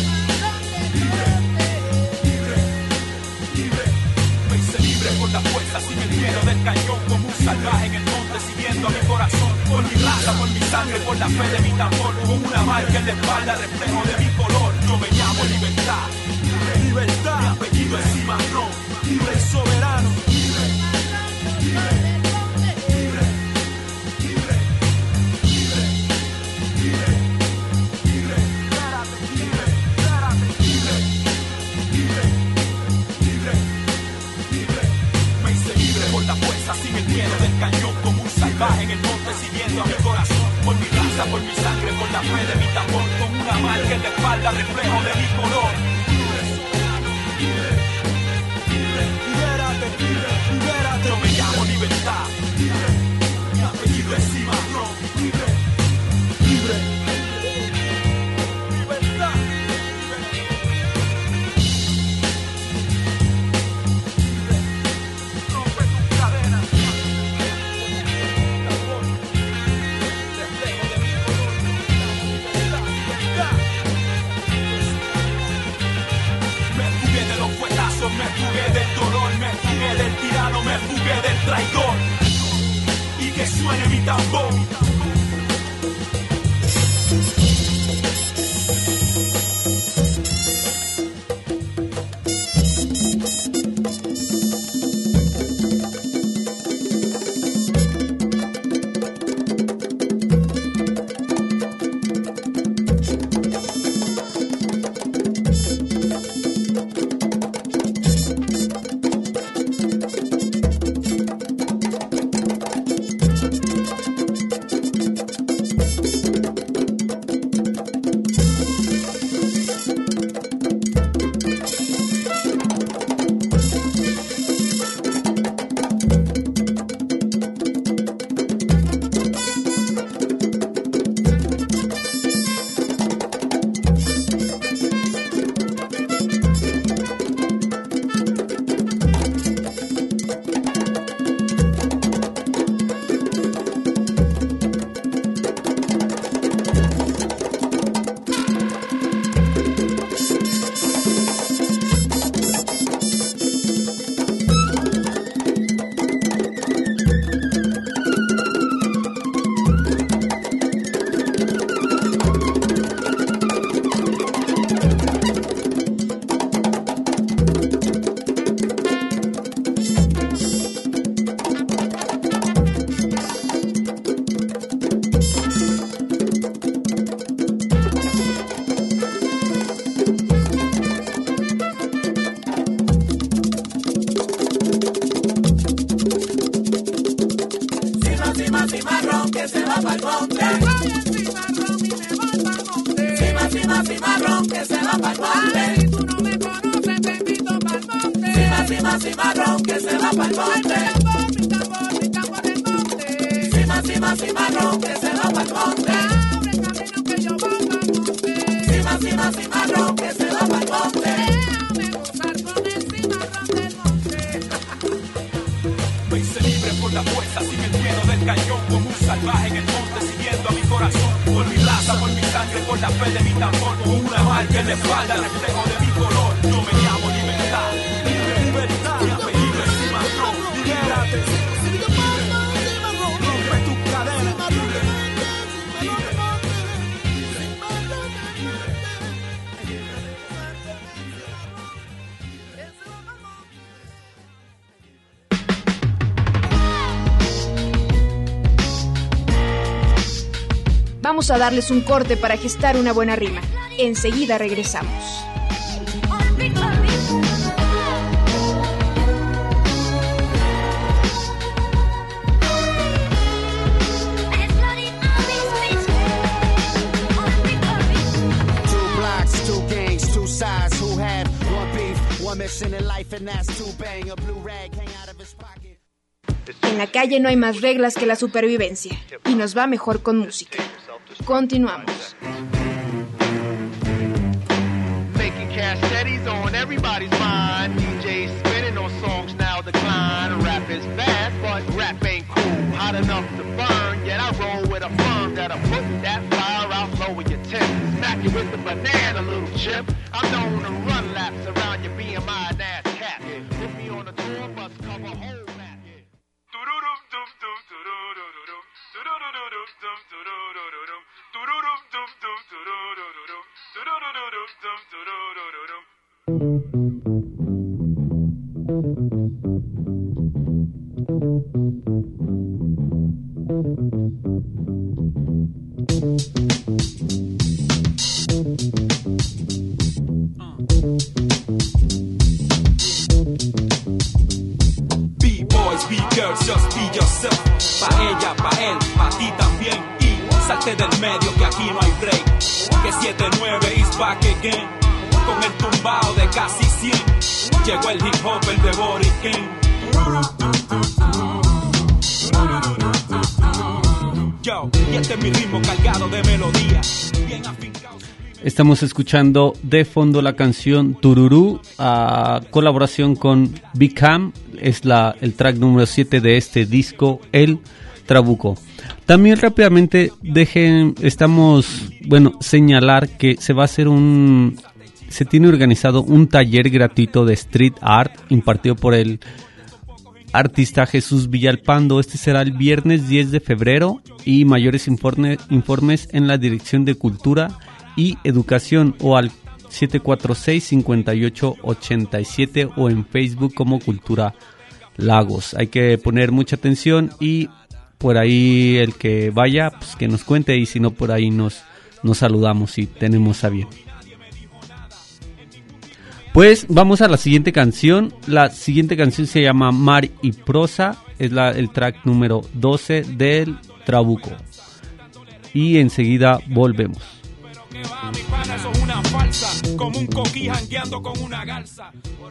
libre, libre, libre. Me hice libre por la fuerza, sin el miedo del cañón, como un salvaje en el monte siguiendo a mi corazón. Por mi raza, por mi sangre, por la fe de mi tambor, con una marca en la espalda, reflejo de mi color. Yo me llamo Libertad, Libertad, mi apellido es Cimarrón, libre y soberano, libre, libre, libre, libre, libre, libre, libre, libre, libre, libre, libre. Me hice libre por la fuerza, sin el miedo del cañón, como un salvaje en el monte siguiendo a mi corazón. Por mi raza, por mi sangre, por la fe de mi tambor, con una marca en la espalda, reflejo de mi color. Libérate, libérate. Yo me llamo Libertad, mi apellido es Cimarrón. Libre, libre, libertad. Rompe tus cadenas. Me fugué del dolor, me fugué del tirano, me fugué del traidor. Y que suene mi tambor. cimarrón que se va pa'l monte. Soy el cimarrón y me voy pa'l monte. Cimarrón que se va pa'l monte. Ay, si tú no me conoces, te invito pa'l monte. Cimarrón que se va pa'l monte. Ay, mi tambor del monte. Cimarrón que se va pa'l monte. Abre camino que yo voy pa'l monte. Cimarrón que se va pa'l monte. Déjame gozar con el cimarrón del monte. Me hice libre por la fuerza, sin el miedo del cañón, como un salvaje en el monte, siguiendo a mi corazón, por mi raza, por mi sangre, por la fe de mi tambor, con una marca en la espalda, reflejo de mi color. Yo me llamo libertad, libertad, mi apellido es cimarrón, libérate, rompe tu cadena, Vamos a darles un corte para gestar una buena rima. Enseguida regresamos. En la calle no hay más reglas que la supervivencia y nos va mejor con música. Continuamos. Making cash steadies on everybody's mind. DJs spinning on songs now decline. Rap is bad, but rap ain't cool. Hot enough to burn, yet I roll with a firm that'll put that fire out low with your tip. Smack you with the banana, little chip. I'm known to run laps around your BMI and ass cat. Put me on a tour bus, cover whole map. B-boys, B-girls, just be yourself. Pa' ella, pa' él, pa' ti también. Y salte del medio que aquí no hay break. Que 7-9 is back again. Con el tumbao de casi 100. Llegó el hip hop, el de Boriken. Yo, y este es mi ritmo cargado de melodía. Bien afincado. Estamos escuchando de fondo la canción Tururú, a colaboración con Big Cam, es el track número 7 de este disco, El Trabuco. También rápidamente señalar que se va a hacer se tiene organizado un taller gratuito de street art impartido por el artista Jesús Villalpando. Este será el viernes 10 de febrero y mayores informes en la Dirección de Cultura y Educación o al 746-5887 o en Facebook como Cultura Lagos. Hay que poner mucha atención y por ahí el que vaya, pues que nos cuente, y si no, por ahí nos saludamos si tenemos a bien. Pues vamos a la siguiente canción. La siguiente canción se llama Mar y Prosa, es el track número 12 del Trabuco. Y enseguida volvemos. Mi pana, eso es una falsa, como un coquí jangueando con una garza.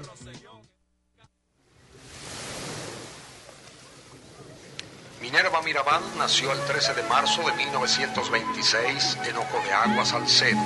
Minerva Mirabal nació el 13 de marzo de 1926 en Oco de Agua, Salcedo.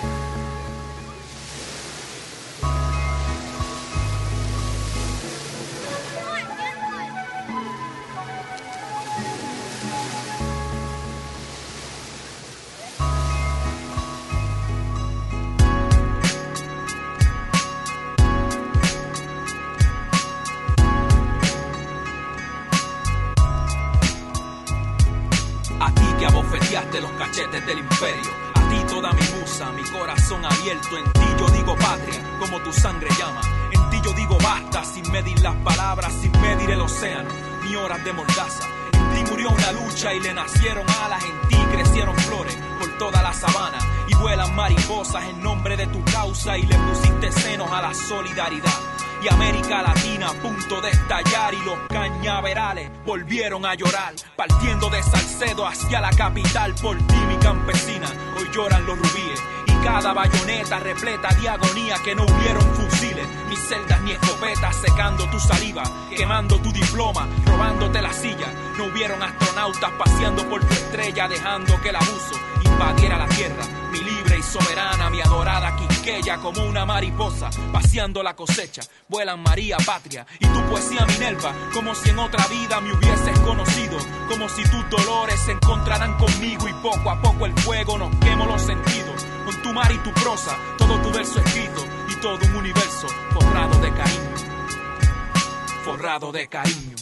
Abofeteaste los cachetes del imperio. A ti toda mi musa, mi corazón abierto. En ti yo digo patria, como tu sangre llama. En ti yo digo basta, sin medir las palabras, sin medir el océano, ni horas de mordaza. En ti murió una lucha y le nacieron alas. En ti crecieron flores por toda la sabana y vuelan mariposas en nombre de tu causa. Y le pusiste senos a la solidaridad. y América Latina a punto de estallar, y los cañaverales volvieron a llorar, partiendo de Salcedo hacia la capital. Por ti, mi campesina, hoy lloran los rubíes, y cada bayoneta repleta de agonía, que no hubieron fusiles, ni celdas ni escopetas secando tu saliva, quemando tu diploma, robándote la silla. No hubieron astronautas paseando por tu estrella, dejando que el abuso invadiera la tierra. Mi libre y soberana, mi adorada Quisqueya, como una mariposa paseando la cosecha, vuelan María Patria y tu poesía Minerva, como si en otra vida me hubieses conocido, como si tus dolores se encontraran conmigo, y poco a poco el fuego nos quemó los sentidos. Con tu mar y tu prosa, todo tu verso escrito, y todo un universo forrado de cariño, forrado de cariño.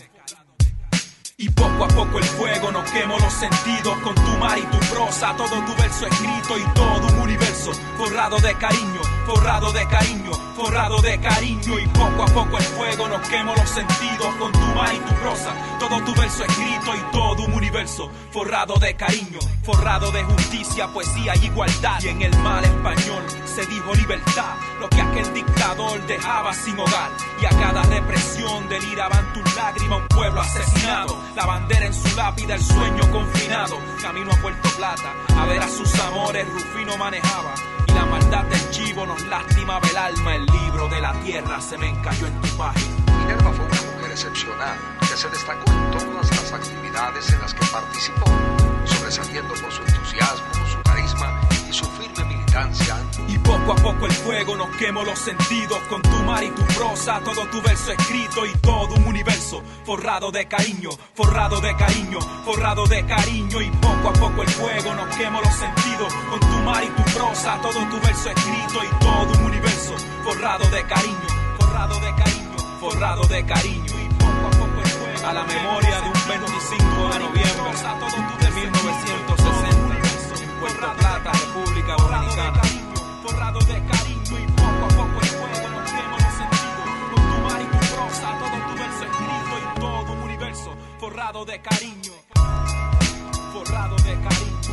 Y poco a poco el fuego nos quemó los sentidos, con tu mar y tu prosa, todo tu verso escrito, y todo un universo forrado de cariño, forrado de cariño, forrado de cariño. Y poco a poco el fuego nos quemó los sentidos, con tu mar y tu prosa, todo tu verso escrito, y todo un universo forrado de cariño, forrado de justicia, poesía y igualdad. Y en el mal español se dijo libertad, lo que aquel dictador dejaba sin hogar, y a cada represión deliraban tus lágrimas, un pueblo asesinado. La bandera en su lápida, el sueño confinado. Camino a Puerto Plata a ver a sus amores, Rufino manejaba, y la maldad del chivo nos lastimaba el alma. El libro de la tierra se me encalló en tu página. Minerva fue una mujer excepcional que se destacó en todas las actividades en las que participó, sobresaliendo por su entusiasmo, su carisma y su firme militancia. Y poco a poco el fuego nos quemó los sentidos, con tu mar y tu prosa, todo tu verso escrito, y todo un universo forrado de cariño, forrado de cariño, forrado de cariño. Y poco a poco el fuego nos quemó los sentidos, con tu mar y tu prosa, todo tu verso escrito, y todo un universo forrado de cariño, forrado de cariño, forrado de cariño. Y poco a poco el fuego, a la memoria de un 25 de noviembre de 1960, en Puerto Plata, República Dominicana. Forrado de cariño, y poco a poco el fuego nos quema los sentidos, con tu mar y tu prosa, todo tu verso escrito, y todo un universo forrado de cariño, forrado de cariño.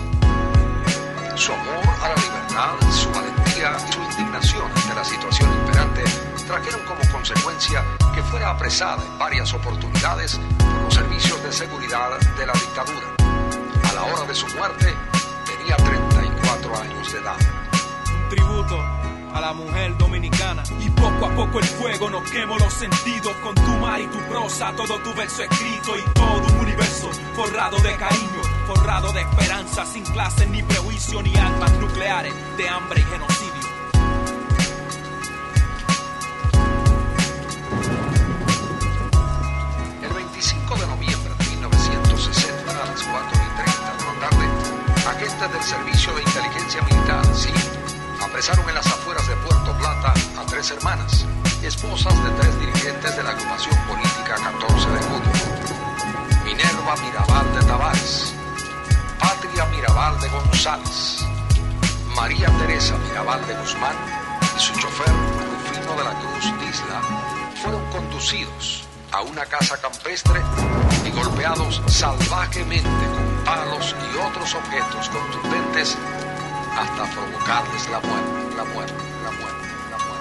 Su amor a la libertad, su valentía y su indignación ante la situación imperante trajeron como consecuencia que fuera apresada en varias oportunidades por los servicios de seguridad de la dictadura. A la hora de su muerte tenía 34 años de edad. Tributo a la mujer dominicana. Y poco a poco el fuego nos quemó los sentidos, con tu mar y tu prosa, todo tu verso escrito, y todo un universo forrado de cariño, forrado de esperanza, sin clases ni prejuicio, ni armas nucleares de hambre y genocidio. El 25 de noviembre de 1960, a las 4:30 de la tarde, agentes del Servicio de Inteligencia Militar, SIM, apresaron en las afueras de Puerto Plata a 3 hermanas, esposas de 3 dirigentes de la agrupación política 14 de Julio. Minerva Mirabal de Tavares, Patria Mirabal de González, María Teresa Mirabal de Guzmán y su chofer Rufino de la Cruz Disla fueron conducidos a una casa campestre y golpeados salvajemente con palos y otros objetos contundentes hasta provocarles la muerte, la muerte, la muerte, la muerte.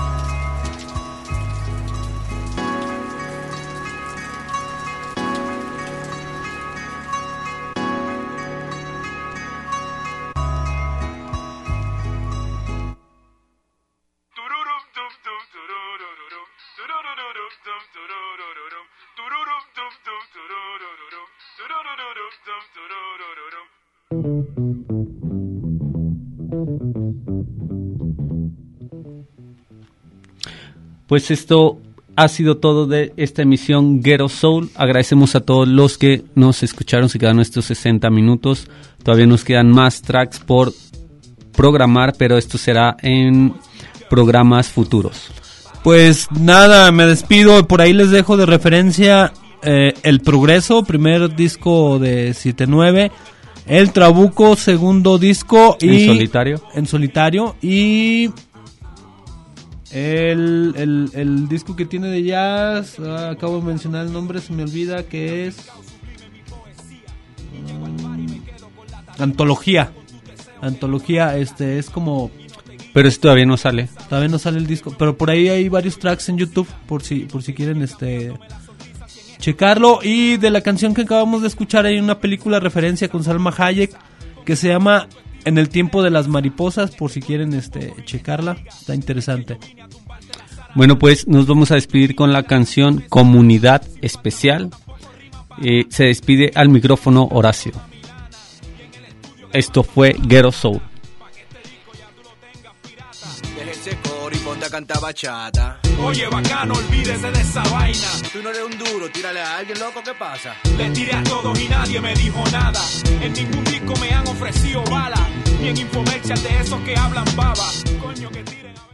Pues esto ha sido todo de esta emisión Ghetto Soul. Agradecemos a todos los que nos escucharon, se quedaron estos 60 minutos. Todavía nos quedan más tracks por programar, pero esto será en programas futuros. Pues nada, me despido. Por ahí les dejo de referencia El Progreso, primer disco de 7-9. El Trabuco, segundo disco. Y En solitario. Y el disco que tiene de jazz, acabo de mencionar el nombre, se me olvida, que es Antología. Es como Pero eso todavía no sale. Todavía no sale el disco, pero por ahí hay varios tracks en YouTube por si quieren checarlo. Y de la canción que acabamos de escuchar hay una película referencia con Salma Hayek que se llama En el tiempo de las mariposas, por si quieren checarla, está interesante. Bueno, pues nos vamos a despedir con la canción Comunidad Especial. Se despide al micrófono Horacio. Esto fue Ghetto Soul. Déjese coro y ponte a cantar bachata. Oye, bacano, olvídese de esa vaina. Tú no eres un duro, tírale a alguien, loco, ¿qué pasa? Le tiré a todos y nadie me dijo nada. En ningún disco me han ofrecido balas, ni en infomercial de esos que hablan baba. Coño, que tiren a ver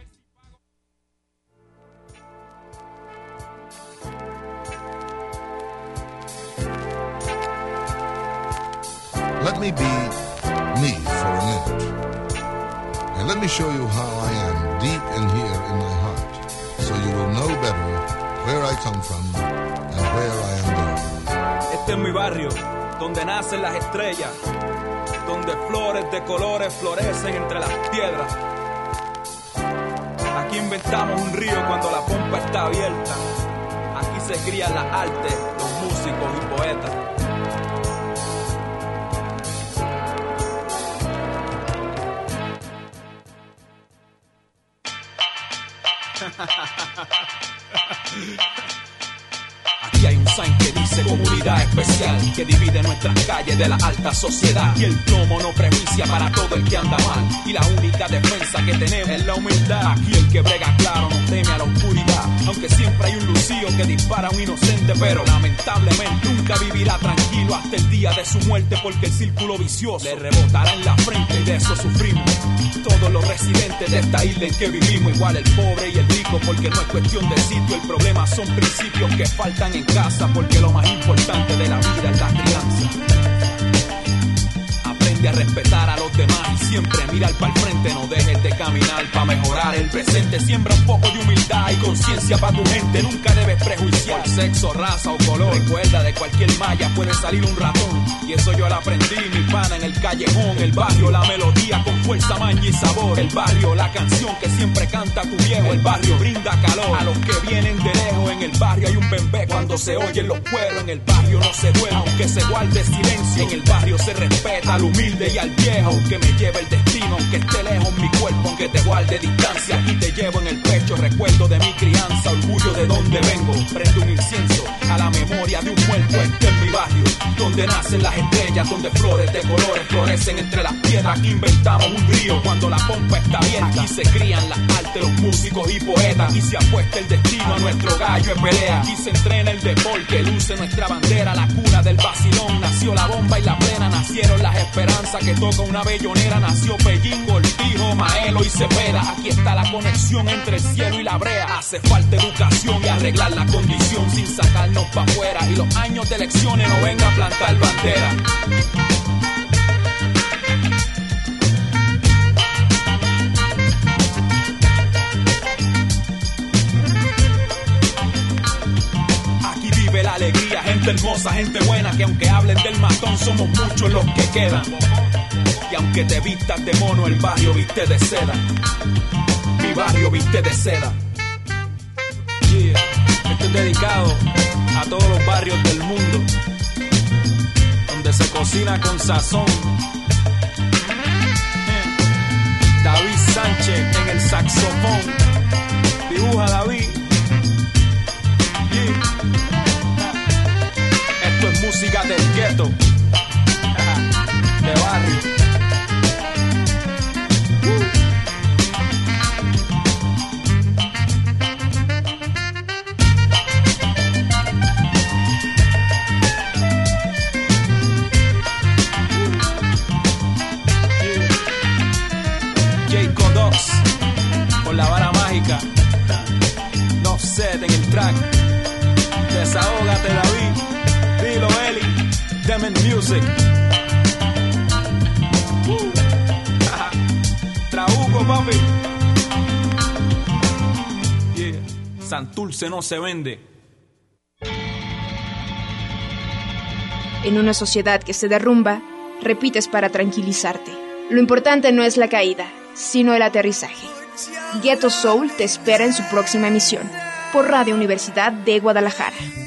si... Let me be me for a minute. And let me show you how I am deep in here in my heart, so you will know better where I come from and where I am going. Este es mi barrio, donde nacen las estrellas, donde flores de colores florecen entre las piedras. Aquí inventamos un río cuando la pompa está abierta. Aquí se crían las artes, los músicos y poetas. Aquí hay un sign que dice comunidad especial, que divide nuestras calles de la alta sociedad. Y el plomo no prejuicia para todo el que anda mal, y la única defensa que tenemos es la humildad. Aquí el que brega claro no teme a la oscuridad, aunque siempre hay un lucío que dispara a un inocente, pero lamentablemente nunca vivirá tranquilo hasta el día de su muerte, porque el círculo vicioso le rebotará en la frente, y de eso sufrimos todos los residentes de esta isla en que vivimos, igual el pobre y el rico, porque no es cuestión de sitio, el problema son principios que faltan en casa, porque lo más importante de la vida es la crianza. Aprende a respetar a los demás y siempre mirar para el frente, no dejes de caminar para mejorar el presente. Siembra un poco de humildad y conciencia para tu gente, nunca debes prejuiciar por sexo, raza o color. Recuerda, de cualquier malla puede salir un ratón, y eso yo lo aprendí, mi pana, en el callejón. El barrio, la melodía con fuerza, maña y sabor. El barrio, la canción que siempre canta tu viejo. El barrio brinda calor a los que vienen de lejos. En el barrio hay un bembé cuando se oyen los pueblos. En el barrio no se duele aunque se guarde silencio. En el barrio se respeta al humilde y al viejo, aunque me lleve el destino, aunque esté lejos mi cuerpo, aunque te guarde distancia. Aquí te llevo en el pecho recuerdo de mi crianza, orgullo de donde vengo. Prendo un incienso a la memoria de un muerto. Este es mi barrio, donde nacen las estrellas, donde flores de colores florecen entre las piedras. Aquí inventamos un río cuando la pompa está abierta. Aquí se crían las artes, los músicos y poetas. Aquí se apuesta el destino a nuestro gallo en pelea. Aquí se entrena el deporte, luce nuestra bandera. La cuna del vacilón, nació la bomba y la plena. Nacieron las esperanzas que toca una bellonera. Nació Pellín, Cortijo, Maelo y Cepeda. Aquí está la conexión entre el cielo y la brea. Hace falta educación y arreglar la condición sin sacarnos pa' afuera. Y los años de elecciones no venga a plantar bandera. Aquí vive la alegría, gente hermosa, gente buena, que aunque hablen del matón somos muchos los que quedan. Y aunque te vistas de mono, el barrio viste de seda. Mi barrio viste de seda. Yeah. Esto es dedicado a todos los barrios del mundo donde se cocina con sazón. David Sánchez en el saxofón. Dibuja David. Yeah. Esto es música del gueto, de barrio. Con la vara mágica, no sé, en el track. Desahógate, David. Dilo, Eli. Demen Music. Trabuco, papi. Yeah. Santurce no se vende. En una sociedad que se derrumba, repites para tranquilizarte. Lo importante no es la caída, sino el aterrizaje. Ghetto Soul te espera en su próxima emisión, por Radio Universidad de Guadalajara.